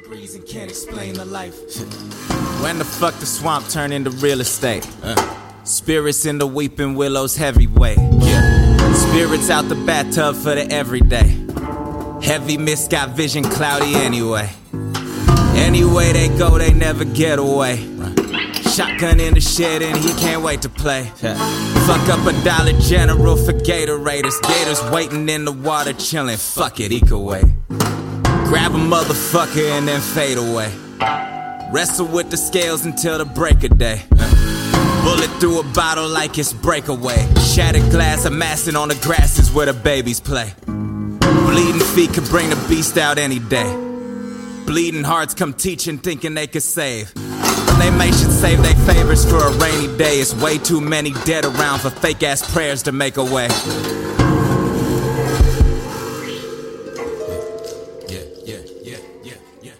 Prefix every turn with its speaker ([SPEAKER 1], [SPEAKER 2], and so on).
[SPEAKER 1] degrees and can't explain the life.
[SPEAKER 2] When the fuck the swamp turn into real estate? Spirits in the weeping willows heavyweight. Spirits out the bathtub for the everyday. Heavy mist got vision cloudy anyway. Anyway they go, they never get away. Shotgun in the shed and he can't wait to play. Fuck up a Dollar General for Gatorators. Gators waiting in the water chilling. Fuck it, he could wait. Grab a motherfucker and then fade away. Wrestle with the scales until the break of day. Bullet through a bottle like it's breakaway. Shattered glass amassing on the grasses where the babies play. Bleeding feet could bring the beast out any day. Bleeding hearts come teaching thinking they could save. They may should save their favors for a rainy day. It's way too many dead around for fake ass prayers to make a way. Yeah.